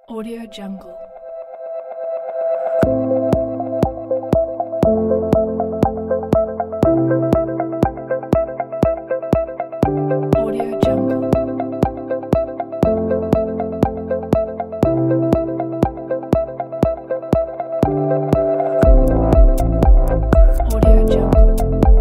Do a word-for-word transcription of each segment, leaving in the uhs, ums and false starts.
Audio Jungle. Audio Jungle. Audio Jungle.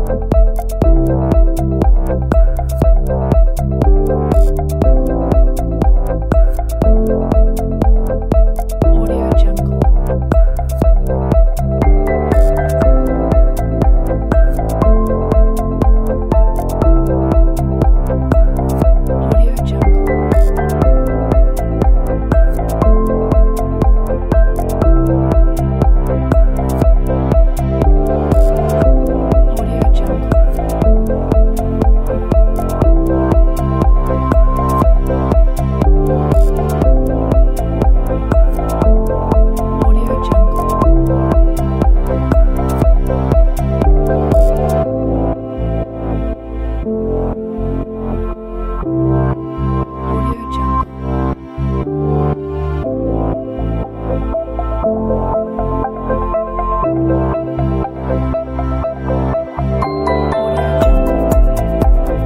Audio Jungle. Audio Jungle. Audio Jungle. Audio Jungle. Audio Jungle. Audio Jungle.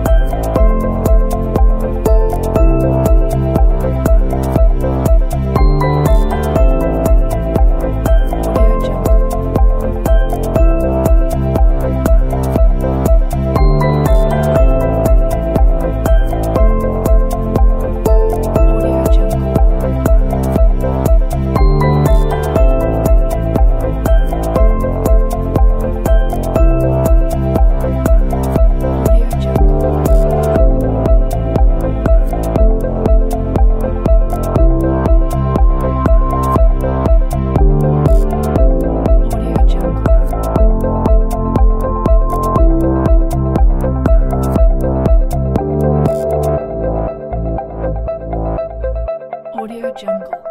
Audio Jungle. Audio Jungle. Audio Jungle. Audio Jungle. Audio Jungle.